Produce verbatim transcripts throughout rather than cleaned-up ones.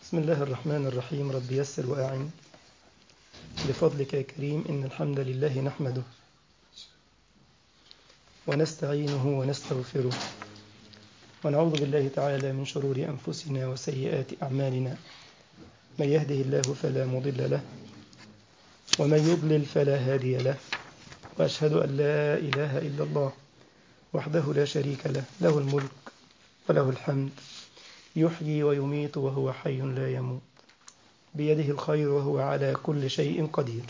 بسم الله الرحمن الرحيم. رب يسر وأعن بفضلك يا كريم. إن الحمد لله نحمده ونستعينه ونستغفره ونعوذ بالله تعالى من شرور أنفسنا وسيئات أعمالنا. من يهده الله فلا مضل له ومن يضلل فلا هادي له، وأشهد أن لا إله إلا الله وحده لا شريك له، له الملك وله الحمد، يحيي ويميت وهو حي لا يموت، بيده الخير وهو على كل شيء قدير.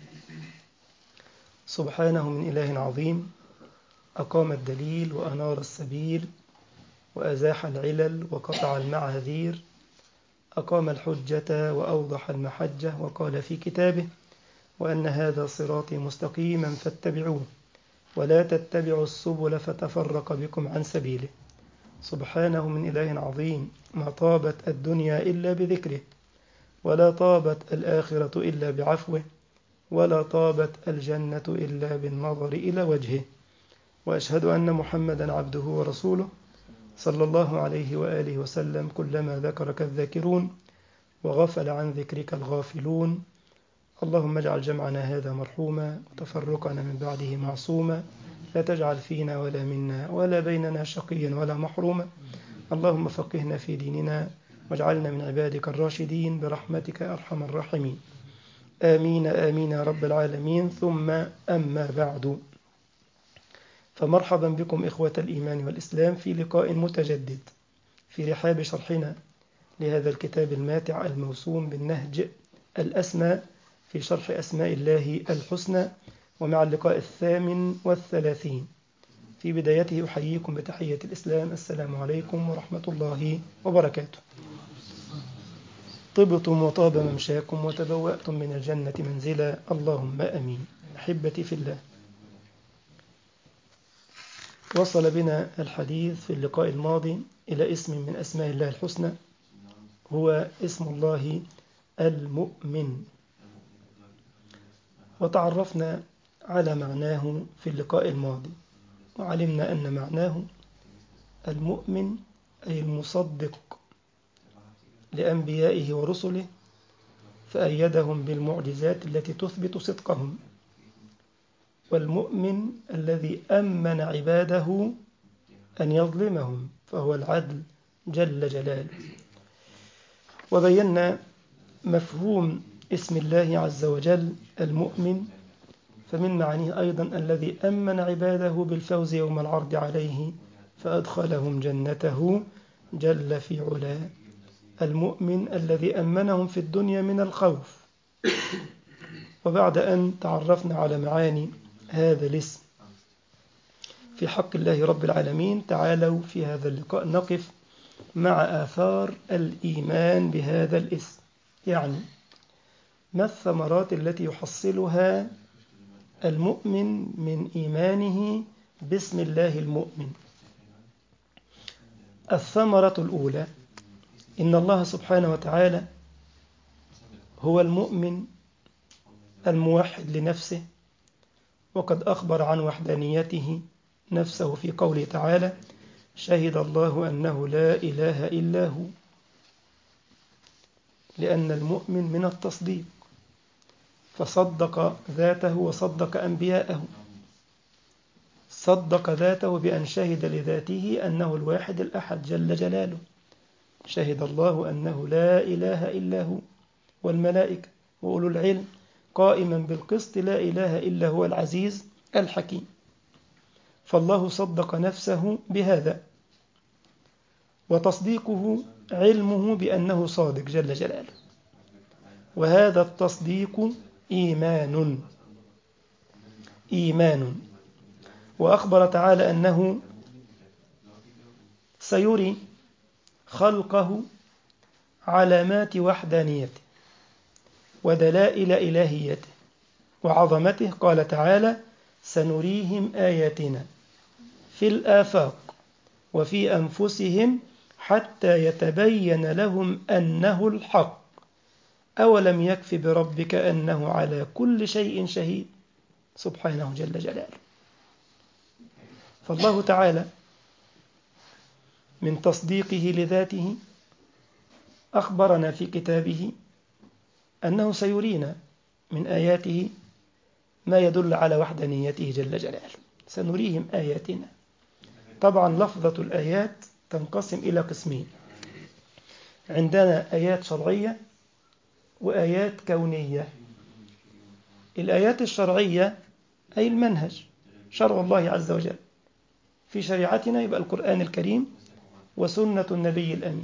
سبحانه من إله عظيم أقام الدليل وأنار السبيل وأزاح العلل وقطع المعاذير، أقام الحجة وأوضح المحجة، وقال في كتابه: وأن هذا صراطي مستقيما فاتبعوه ولا تتبعوا السبل فتفرق بكم عن سبيله. سبحانه من إله عظيم ما طابت الدنيا إلا بذكره، ولا طابت الآخرة إلا بعفوه، ولا طابت الجنة إلا بالنظر إلى وجهه. وأشهد أن محمدا عبده ورسوله صلى الله عليه وآله وسلم. كلما ذكرك الذاكرون وغفل عن ذكرك الغافلون. اللهم اجعل جمعنا هذا مرحوما وتفرقنا من بعده معصوما، لا تجعل فينا ولا منا ولا بيننا شقيا ولا محروما. اللهم فقهنا في ديننا واجعلنا من عبادك الراشدين برحمتك أرحم الراحمين. آمين آمين يا رب العالمين. ثم أما بعد، فمرحبا بكم إخوة الإيمان والإسلام في لقاء متجدد في رحاب شرحنا لهذا الكتاب الماتع الموسوم بالنهج الأسمى في شرح أسماء الله الحسنى، ومع اللقاء الثامن والثلاثين. في بدايته أحييكم بتحية الإسلام: السلام عليكم ورحمة الله وبركاته. طبتم وطاب ممشاكم وتبوأتم من الجنة منزلا، اللهم أمين. أحبتي في الله، وصل بنا الحديث في اللقاء الماضي إلى اسم من أسماء الله الحسنى، هو اسم الله المؤمن، وتعرفنا على معناه في اللقاء الماضي، وعلمنا أن معناه المؤمن أي المصدق لأنبيائه ورسله، فأيدهم بالمعجزات التي تثبت صدقهم، والمؤمن الذي أمن عباده أن يظلمهم، فهو العدل جل جلاله. وبينا مفهوم اسم الله عز وجل المؤمن، فمن معانيه أيضا الذي أمن عباده بالفوز يوم العرض عليه فأدخلهم جنته جل في علاه. المؤمن الذي أمنهم في الدنيا من الخوف. وبعد أن تعرفنا على معاني هذا الاسم في حق الله رب العالمين، تعالوا في هذا اللقاء نقف مع آثار الإيمان بهذا الاسم. يعني ما الثمرات التي يحصلها المؤمن من إيمانه باسم الله المؤمن؟ الثمرة الأولى: إن الله سبحانه وتعالى هو المؤمن الموحد لنفسه، وقد أخبر عن وحدانيته نفسه في قوله تعالى: شهد الله أنه لا إله إلا هو. لأن المؤمن من التصديق، فصدق ذاته وصدق أنبياءه. صدق ذاته بأن شهد لذاته أنه الواحد الأحد جل جلاله. شهد الله أنه لا إله إلا هو، والملائكة وأولو العلم قائما بالقسط، لا إله إلا هو العزيز الحكيم. فالله صدق نفسه بهذا، وتصديقه علمه بأنه صادق جل جلاله، وهذا التصديق إيمان إيمان وأخبر تعالى أنه سيري خلقه علامات وحدانيته ودلائل إلهيته وعظمته. قال تعالى: سنريهم آياتنا في الآفاق وفي أنفسهم حتى يتبين لهم أنه الحق، أولم يكف بربك أنه على كل شيء شهيد. سبحانه جل جلاله. فالله تعالى من تصديقه لذاته أخبرنا في كتابه أنه سيرينا من آياته ما يدل على وحدانيته جل جلاله. سنريهم آياتنا. طبعا لفظة الآيات تنقسم إلى قسمين: عندنا آيات شرعية وآيات كونية. الآيات الشرعية أي المنهج، شرع الله عز وجل في شريعتنا، يبقى القرآن الكريم وسنة النبي الأمين.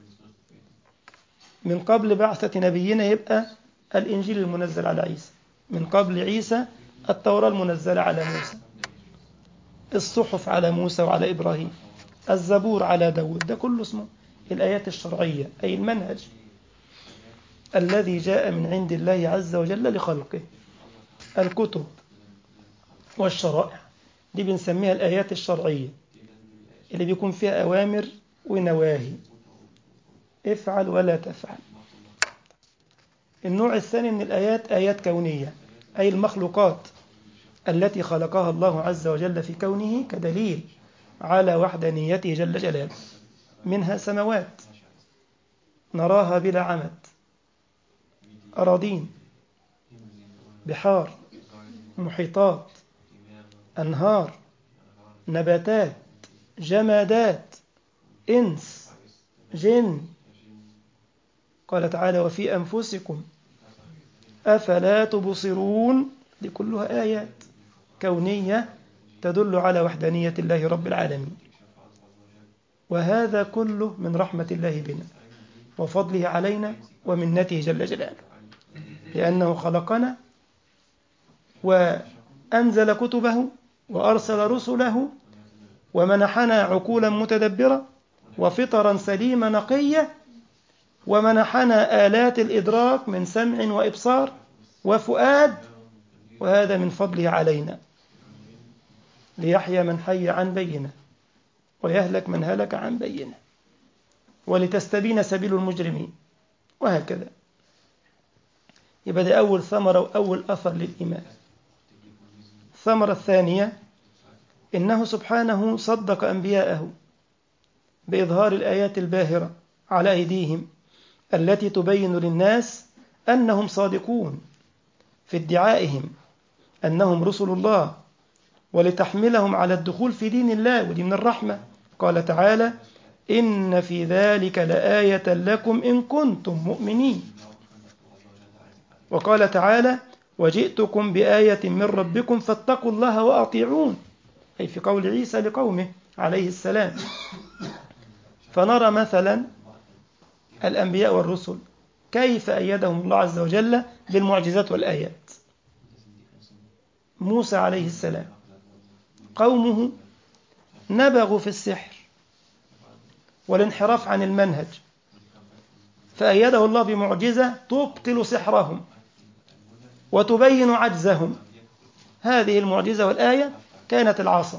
من قبل بعثة نبينا يبقى الإنجيل المنزل على عيسى، من قبل عيسى التوراة المنزلة على موسى، الصحف على موسى وعلى إبراهيم، الزبور على داود. ده كله اسمه الآيات الشرعية، أي المنهج الذي جاء من عند الله عز وجل لخلقه. الكتب والشرائع دي بنسميها الآيات الشرعية، اللي بيكون فيها أوامر ونواهي، افعل ولا تفعل. النوع الثاني من الآيات آيات كونية، أي المخلوقات التي خلقها الله عز وجل في كونه كدليل على وحدانيته جل جلاله. منها سماوات نراها بلا عمد، أراضين، بحار، محيطات، أنهار، نباتات، جمادات، إنس، جن. قال تعالى: وفي أنفسكم أفلا تبصرون. دي كلها آيات كونية تدل على وحدانية الله رب العالمين. وهذا كله من رحمة الله بنا وفضله علينا ومنته جل جلاله، لأنه خلقنا وأنزل كتبه وأرسل رسله ومنحنا عقولا متدبرة وفطرا سليمة نقية، ومنحنا آلات الإدراك من سمع وإبصار وفؤاد، وهذا من فضله علينا، ليحيى من حي عن بينه ويهلك من هلك عن بينه ولتستبين سبيل المجرمين، وهكذا. يبقى ده أول ثمرة وأول أثر للإيمان. الثمرة الثانية: إنه سبحانه صدق أنبياءه بإظهار الآيات الباهرة على أيديهم التي تبين للناس أنهم صادقون في ادعائهم أنهم رسل الله، ولتحملهم على الدخول في دين الله، ودي من الرحمة. قال تعالى: إن في ذلك لآية لكم إن كنتم مؤمنين. وقال تعالى: وجئتكم بآية من ربكم فاتقوا الله وأطيعون، أي في قول عيسى لقومه عليه السلام. فنرى مثلا الأنبياء والرسل كيف أيدهم الله عز وجل بالمعجزات والآيات. موسى عليه السلام قومه نبغوا في السحر والانحراف عن المنهج، فأيده الله بمعجزة تبطل سحرهم وتبين عجزهم. هذه المعجزة والآية كانت العصا.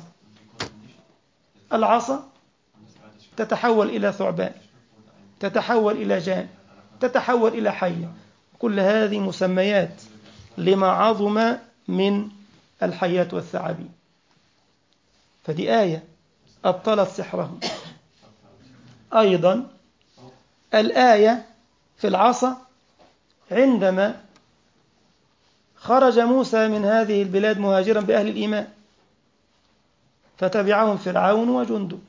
العصا تتحول إلى ثعبان، تتحول إلى جان، تتحول إلى حية. كل هذه مسميات لما عظم من الحيات والثعابين. فدي آية أبطلت سحرهم. أيضا الآية في العصا عندما خرج موسى من هذه البلاد مهاجرا بأهل الإيمان، فتبعهم فرعون وجنده.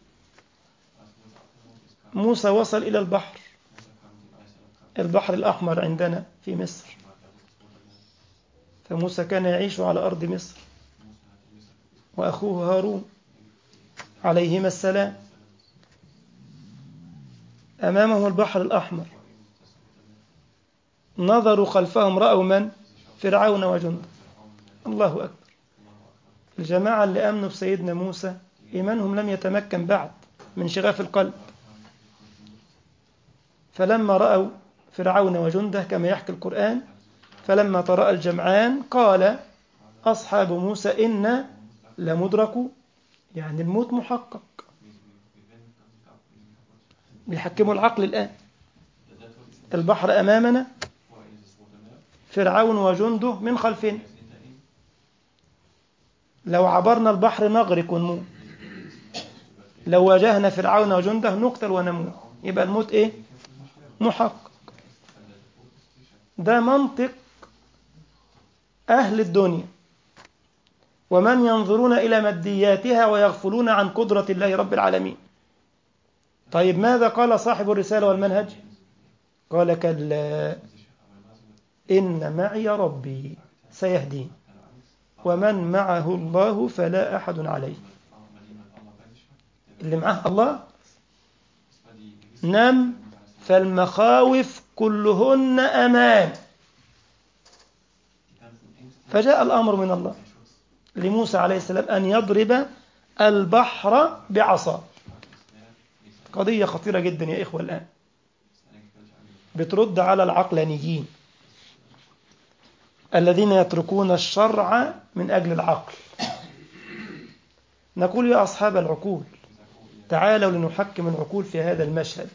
موسى وصل إلى البحر، البحر الأحمر عندنا في مصر، فموسى كان يعيش على أرض مصر وأخوه هارون عليهما السلام. أمامهم البحر الأحمر، نظروا خلفهم رأوا من؟ فرعون وجنده. الله أكبر. الجماعة اللي أمنوا بسيدنا موسى إيمانهم لم يتمكن بعد من شغاف القلب، فلما رأوا فرعون وجنده كما يحكي القرآن: فلما تراءى الجمعان قال أصحاب موسى إنا لمدركون، يعني الموت محقق. بيحكموا العقل الآن. البحر أمامنا، فرعون وجنده من خلفنا، لو عبرنا البحر نغرق ونموت، لو واجهنا فرعون وجنده نقتل ونموت. يبقى الموت إيه؟ محقق. ده منطق أهل الدنيا، ومن ينظرون إلى مادياتها ويغفلون عن قدرة الله رب العالمين. طيب ماذا قال صاحب الرسالة والمنهج؟ قال كلا إن معي ربي سيهدين ومن معه الله فلا أحد عليه. اللي معه الله نم، فالمخاوف كلهن أمان. فجاء الأمر من الله لموسى عليه السلام أن يضرب البحر بعصا. قضية خطيرة جدا يا إخوة، الآن بترد على العقلانيين الذين يتركون الشرع من أجل العقل. نقول يا أصحاب العقول تعالوا لنحكم العقول في هذا المشهد.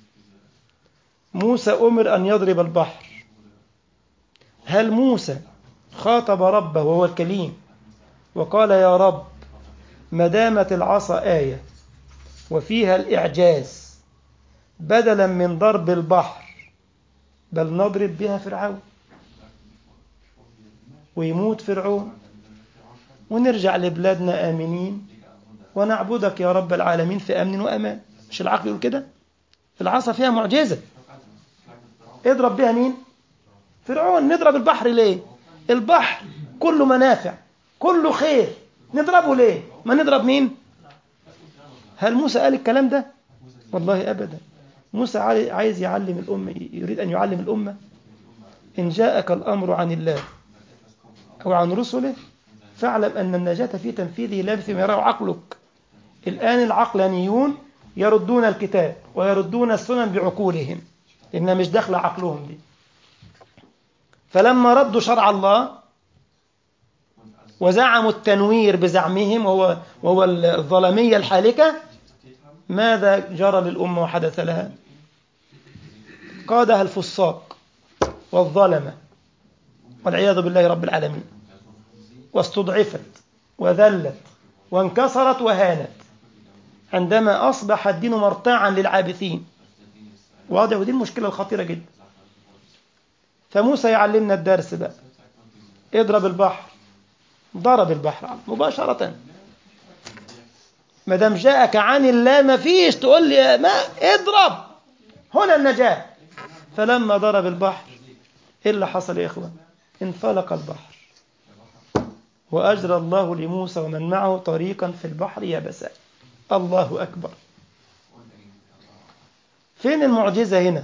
موسى أمر أن يضرب البحر. هل موسى خاطب ربه وهو الكليم وقال يا رب ما دامت العصا آية وفيها الإعجاز بدلا من ضرب البحر بل نضرب بها فرعون ويموت فرعون ونرجع لبلادنا آمنين ونعبدك يا رب العالمين في أمن وأمان؟ مش العقل يقول كده؟ العصا فيها معجزة، اضرب بها مين؟ فرعون. نضرب البحر ليه؟ البحر كله منافع كله خير، نضربه ليه؟ ما نضرب مين؟ هل موسى قال الكلام ده؟ والله أبدا. موسى عايز يعلم الأمة، يريد أن يعلم الأمة إن جاءك الأمر عن الله أو عن رسله فاعلم أن النجاة في تنفيذه لا فيما يراه عقلك. الآن العقلانيون يردون الكتاب ويردون السنن بعقولهم، إنها مش داخل عقلهم دي. فلما ردوا شرع الله وزعموا التنوير بزعمهم وهو, وهو الظلمية الحالكة، ماذا جرى للأمة وحدث لها؟ قادها الفساق والظلمة والعياذ بالله رب العالمين، واستضعفت وذلت وانكسرت وهانت عندما أصبح الدين مرتاعا للعابثين. واضح؟ ودي المشكلة الخطيرة جدا. فموسى يعلمنا الدرس بقى. اضرب البحر، ضرب البحر مباشرة. ما دام جاءك عن الله ما فيش تقول لي ما اضرب، هنا النجاة. فلما ضرب البحر ايه اللي حصل يا إخوة؟ انفلق البحر وأجرى الله لموسى ومن معه طريقا في البحر يبسا. الله أكبر. فين المعجزة هنا؟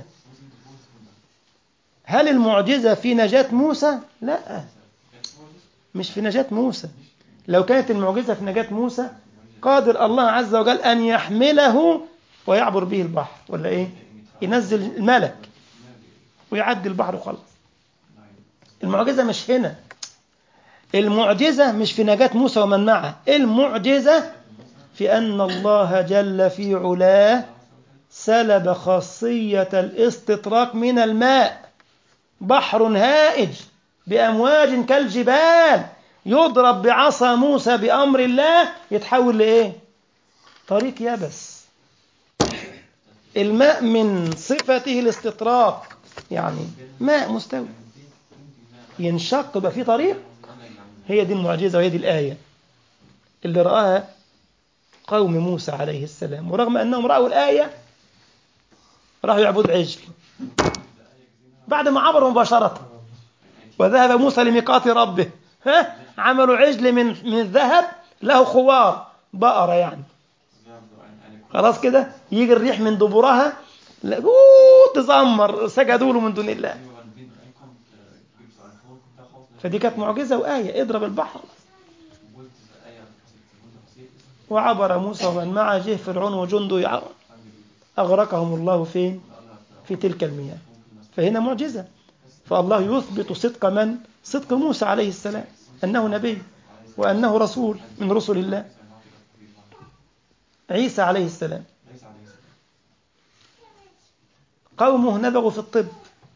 هل المعجزة في نجاة موسى؟ لا، مش في نجاة موسى. لو كانت المعجزة في نجاة موسى قادر الله عز وجل أن يحمله ويعبر به البحر، ولا إيه؟ ينزل الملك ويعدي البحر وخلاص. المعجزة مش هنا. المعجزة مش في نجاة موسى ومن معه. المعجزة في أن الله جل في علاه سلب خاصية الاستطراق من الماء. بحر هائج بأمواج كالجبال يضرب بعصا موسى بأمر الله يتحول لإيه؟ طريق يبس. الماء من صفته الاستطراق، يعني ماء مستوي ينشق يبقى فيه طريق. هي دي المعجزة وهي دي الآية اللي رآها قوم موسى عليه السلام، ورغم أنهم رأوا الآية راحوا يعبدوا عجل بعد ما عبروا مباشرة. وذهب موسى لميقات ربه، ها عملوا عجل من من الذهب له خوار، بقرة يعني، خلاص كده يجي الريح من دبرها تزمر، سجدوا له من دون الله. فدي كانت معجزة وآية. اضرب البحر وعبر موسى ومن معه، جه فرعون وجنده أغرقهم الله فين؟ في تلك المياه. فهنا معجزة. فالله يثبت صدق من؟ صدق موسى عليه السلام، أنه نبي وأنه رسول من رسل الله. عيسى عليه السلام قومه نبغوا في الطب،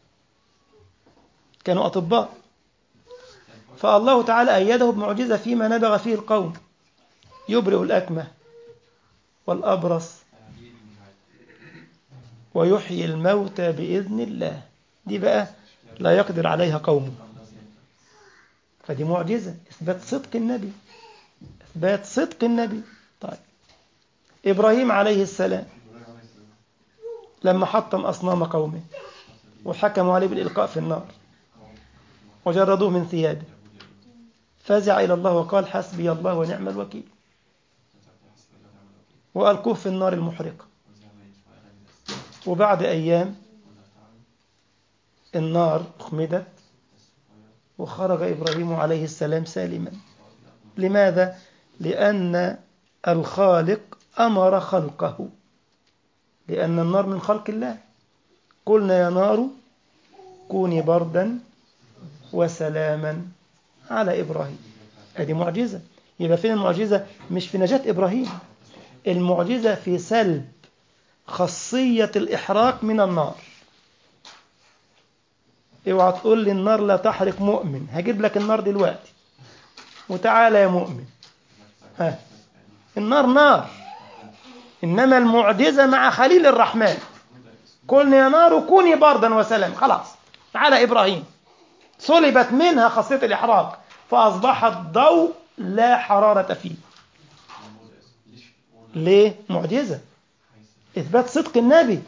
كانوا أطباء، فالله تعالى أيده بمعجزة فيما نبغ فيه القوم، يبرئ الأكمه والأبرص ويحيي الموتى بإذن الله. دي بقى لا يقدر عليها قومه. فدي معجزة، إثبات صدق النبي، إثبات صدق النبي. طيب إبراهيم عليه السلام لما حطم أصنام قومه وحكموا عليه بالإلقاء في النار وجردوه من ثيابه، فزع إلى الله وقال حسبي الله ونعم الوكيل، وألقوه في النار المحرقة. وبعد أيام النار أخمدت وخرج إبراهيم عليه السلام سالما. لماذا؟ لأن الخالق أمر خلقه، لأن النار من خلق الله. قلنا يا نار كوني بردا وسلاما على إبراهيم. هذه معجزة. يبقى فين المعجزة؟ مش في نجاة إبراهيم، المعجزة في سلب خاصية الإحراق من النار. اوعى تقول لي النار لا تحرق مؤمن، هجيب لك النار دلوقتي وتعالى يا مؤمن. ها، النار نار، إنما المعجزة مع خليل الرحمن. قلنا يا نار كوني بردا وسلام، خلاص على إبراهيم، سلبت منها خاصية الإحراق فأصبحت ضوء لا حرارة فيه. ليه؟ معجزة، إثبات صدق النبي،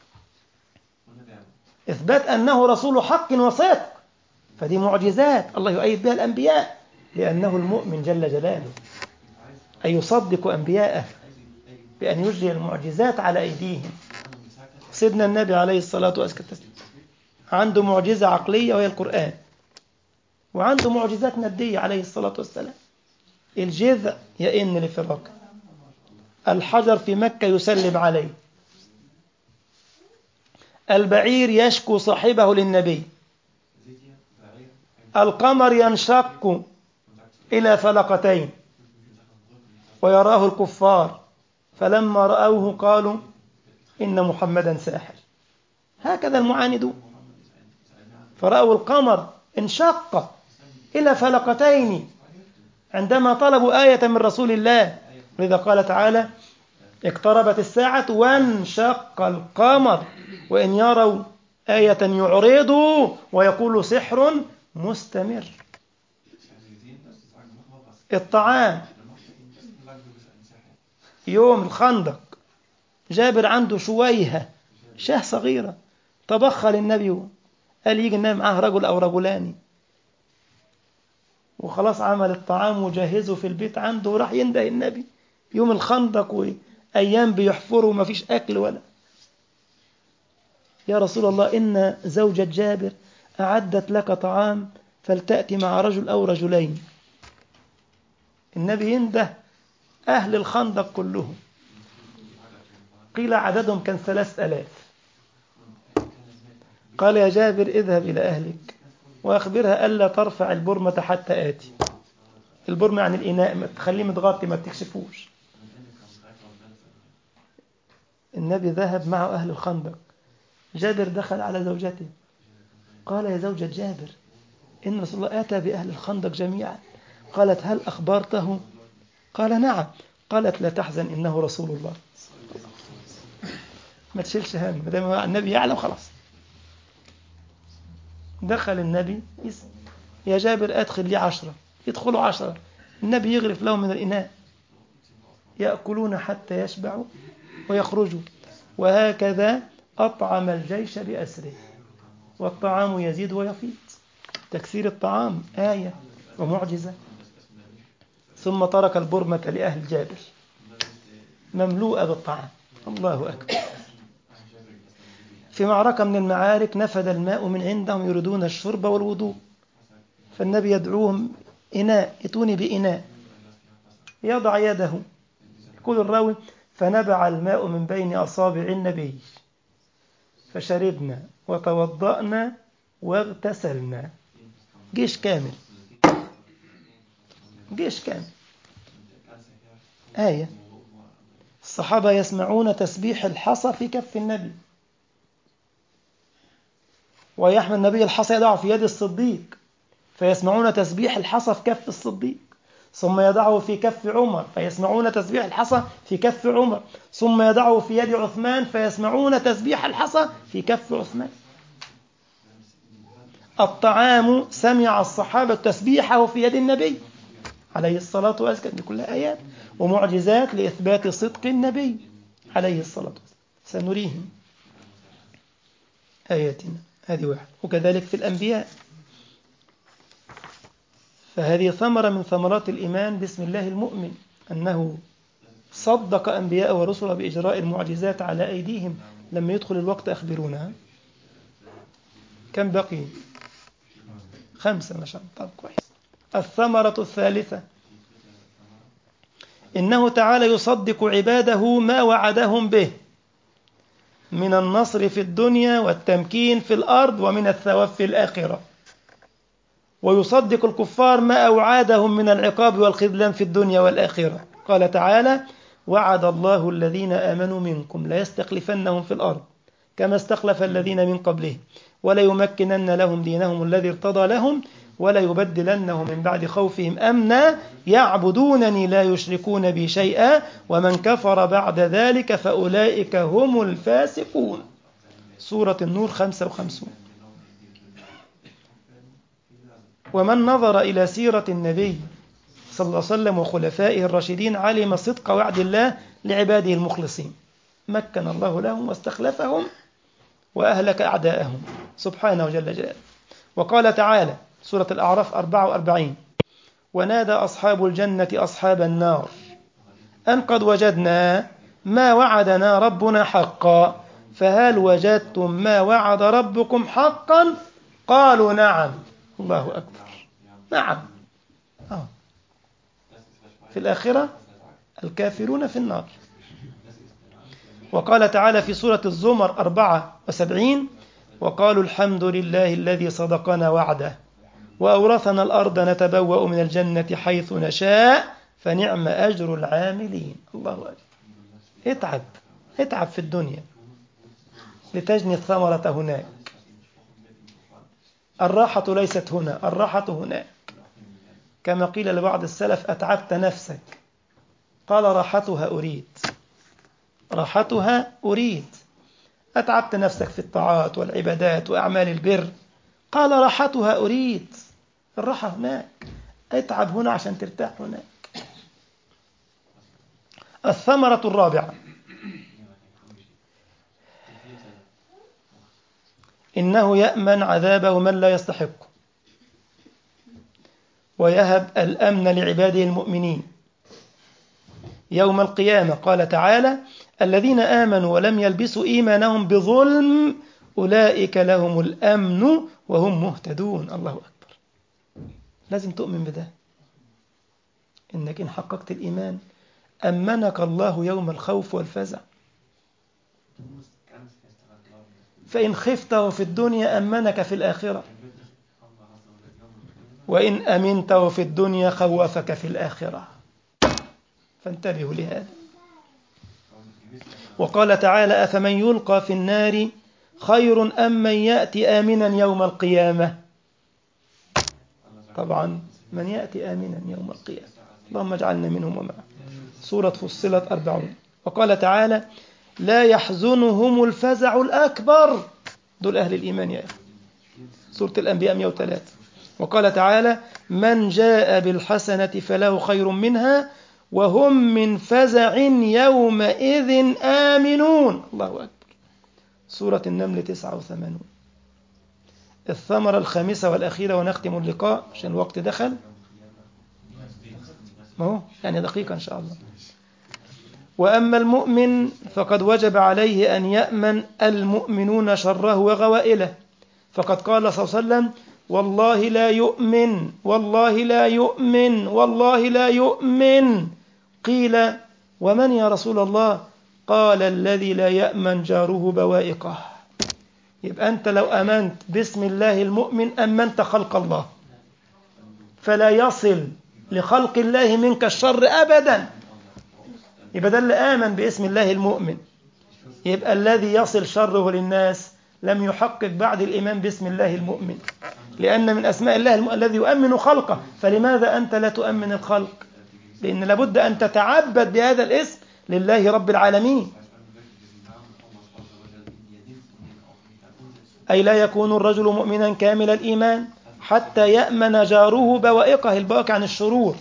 إثبات أنه رسول حق وصدق. فدي معجزات الله يؤيد بها الأنبياء، لأنه المؤمن جل جلاله أن يصدق أنبياءه بأن يجري المعجزات على أيديهم. سيدنا النبي عليه الصلاة والسلام عنده معجزة عقلية وهي القرآن، وعنده معجزات مادية عليه الصلاة والسلام. الجذع يئن لفراقه، الحجر في مكة يسلم عليه، البعير يشكو صاحبه للنبي، القمر ينشق إلى فلقتين ويراه الكفار فلما رأوه قالوا إن محمدا ساحر. هكذا المعاندون، فرأوا القمر انشق إلى فلقتين عندما طلبوا آية من رسول الله. لذا قال تعالى اقتربت الساعة وانشق القمر وإن يروا آية يعرضوا ويقولوا سحر مستمر. الطعام يوم الخندق جابر عنده شويهة شاه صغيرة طبخها للنبي، قال يجي النبي معاه رجل أو رجلان، وخلاص عمل الطعام وجهزه في البيت عنده وراح ينده النبي يوم الخندق وأيام بيحفروا ما فيش أكل ولا. يا رسول الله إن زوجة جابر أعدت لك طعام فلتأتي مع رجل أو رجلين. النبي ينده أهل الخندق كلهم، قيل عددهم كان ثلاث ألاف. قال يا جابر اذهب إلى أهلك وأخبرها ألا ترفع البرمة حتى آتي. البرمة يعني الإناء، تخليه متغطي ما تكشفوش. النبي ذهب مع أهل الخندق. جابر دخل على زوجته قال يا زوجة جابر إن رسول الله أتى بأهل الخندق جميعا. قالت هل أخبرته؟ قال نعم. قالت لا تحزن إنه رسول الله، ما تشيلش هم، ما دام النبي يعلم خلاص. دخل النبي يا جابر أدخل لي عشرة، يدخلوا عشرة، النبي يغرف لهم من الإناء يأكلون حتى يشبعوا ويخرجوا. وهكذا أطعم الجيش بأسره، والطعام يزيد ويفيض. تكثير الطعام آية ومعجزة. ثم ترك البرمة لأهل جابر مملوءة بالطعام. الله أكبر. في معركة من المعارك نفد الماء من عندهم يريدون الشرب والوضوء، فالنبي يدعوهم إناء، ائتوني بإناء. يضع يده، يقول الراوي فنبع الماء من بين أصابع النبي فشربنا وتوضأنا واغتسلنا. جيش كامل، جيش كامل. آية. الصحابة يسمعون تسبيح الحصى في كف النبي، ويحمل النبي الحصى يضعه في يد الصديق، فيسمعون تسبيح الحصى في كف الصديق. ثم يضعه في كف عمر فيسمعون تسبيح الحصى في كف عمر، ثم يضعه في يد عثمان فيسمعون تسبيح الحصى في كف عثمان. الطعام سمع الصحابة تسبيحه في يد النبي عليه الصلاة والسلام. دي كلها آيات ومعجزات لإثبات صدق النبي عليه الصلاة والسلام. سنريهم آياتنا. هذه واحد. وكذلك في الأنبياء، فهذه ثمرة من ثمرات الإيمان باسم الله المؤمن، أنه صدق أنبياء ورسل بإجراء المعجزات على أيديهم. لما يدخل الوقت أخبرونا. كم بقي؟ خمسة ما شاء الله. طب كويس. الثمرة الثالثة إنه تعالى يصدق عباده ما وعدهم به من النصر في الدنيا والتمكين في الأرض ومن الثواب في الآخرة، ويصدق الكفار ما أوعدهم من العقاب والخذلان في الدنيا والآخرة. قال تعالى: وعد الله الذين آمنوا منكم ليستخلفنهم في الأرض كما استخلف الذين من قبلهم وليمكنن لهم دينهم الذي ارتضى لهم وليبدلنهم من بعد خوفهم أمنا يعبدونني لا يشركون بي شيئا ومن كفر بعد ذلك فأولئك هم الفاسقون. سورة النور خمسة وخمسين. ومن نظر إلى سيرة النبي صلى الله عليه وسلم وخلفائه الراشدين علم صدق وعد الله لعباده المخلصين. مكن الله لهم واستخلفهم وأهلك أعداءهم سبحانه جل جلاله. وقال تعالى سورة الأعراف أربعة وأربعين: ونادى أصحاب الجنة أصحاب النار أن قد وجدنا ما وعدنا ربنا حقا فهل وجدتم ما وعد ربكم حقا؟ قالوا نعم. الله أكبر. نعم. آه. في الآخرة الكافرون في النار. وقال تعالى في سورة الزمر أربعة وسبعين: وقالوا الحمد لله الذي صدقنا وعده وأورثنا الأرض نتبوأ من الجنة حيث نشاء فنعم أجر العاملين. الله أكبر. اتعب اتعب في الدنيا لتجني الثمرة هناك. الراحة ليست هنا، الراحة هناك. كما قيل لبعض السلف: أتعبت نفسك. قال: راحتها أريد، راحتها أريد. أتعبت نفسك في الطاعات والعبادات وأعمال البر. قال: راحتها أريد. الراحة هناك. اتعب هنا عشان ترتاح هناك. الثمرة الرابعة إنه يأمن عذابه من لا يستحق ويهب الأمن لعباده المؤمنين يوم القيامة. قال تعالى: الذين آمنوا ولم يلبسوا إيمانهم بظلم أولئك لهم الأمن وهم مهتدون. الله أكبر. لازم تؤمن بده، إنك إن حققت الإيمان أمنك الله يوم الخوف والفزع. فإن خفته في الدنيا أمنك في الآخرة، وإن أمنته في الدنيا خوفك في الآخرة. فانتبهوا لهذا. وقال تعالى: أفمن يلقى في النار خير أم من يأتي آمنا يوم القيامة؟ طبعا من يأتي آمنا يوم القيامة. اللهم اجعلنا منهم ومعه. سورة فصلت أربعون. وقال تعالى: لا يحزنهم الفزع الأكبر. دول أهل الإيمان يا أخي. سورة الأنبياء مئة وثلاثة. وقال تعالى: من جاء بالحسنة فله خير منها وهم من فزع يومئذ آمنون. الله أكبر. سورة النمل تسعة وثمانون. الثمرة الخامسة والأخيرة ونختم اللقاء عشان الوقت دخل، ما هو يعني دقيقة إن شاء الله. وأما المؤمن فقد وجب عليه أن يأمن المؤمنون شره وغوائله. فقد قال صلى الله عليه وسلم: والله لا يؤمن والله لا يؤمن والله لا يؤمن. قيل: ومن يا رسول الله؟ قال: الذي لا يأمن جاره بوائقه. يبقى أنت لو أمنت باسم الله المؤمن أمنت خلق الله، فلا يصل لخلق الله منك الشر أبدا. يبقى ده اللي آمن باسم الله المؤمن. يبقى الذي يصل شره للناس لم يحقق بعد الإيمان باسم الله المؤمن. لأن من أسماء الله الم... الذي يؤمن خلقه، فلماذا أنت لا تؤمن الخلق؟ لأن لابد أن تتعبد بهذا الاسم لله رب العالمين. أي لا يكون الرجل مؤمنا كامل الإيمان حتى يأمن جاره بوائقه، البواقع عن الشرور.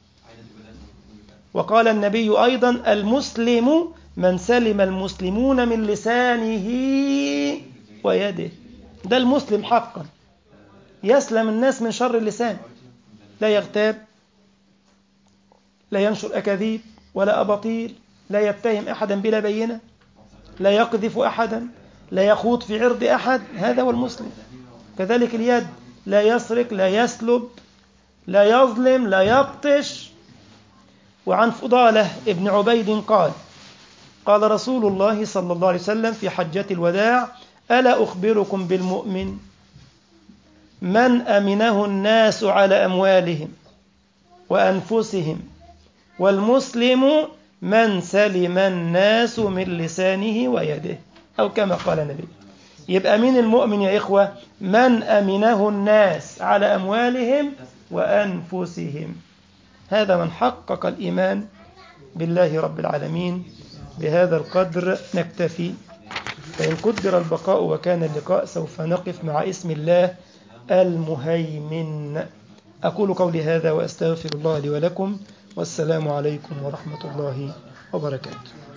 وقال النبي أيضا: المسلم من سلم المسلمون من لسانه ويده. ده المسلم حقا، يسلم الناس من شر اللسان، لا يغتاب، لا ينشر أكاذيب ولا أباطيل، لا يتهم أحدا بلا بينة، لا يقذف أحدا، لا يخوض في عرض أحد. هذا هو المسلم. كذلك اليد، لا يسرق، لا يسلب، لا يظلم، لا يبطش. وعن فضالة ابن عبيد قال: قال رسول الله صلى الله عليه وسلم في حجة الوداع: ألا أخبركم بالمؤمن من أمنه الناس على أموالهم وأنفسهم، والمسلم من سلم الناس من لسانه ويده، أو كما قال النبي. يبقى مين المؤمن يا إخوة؟ من أمنه الناس على أموالهم وأنفسهم. هذا من حقق الإيمان بالله رب العالمين. بهذا القدر نكتفي، فإن قدر البقاء وكان اللقاء سوف نقف مع اسم الله المهيمن. أقول قولي هذا وأستغفر الله لي ولكم، والسلام عليكم ورحمة الله وبركاته.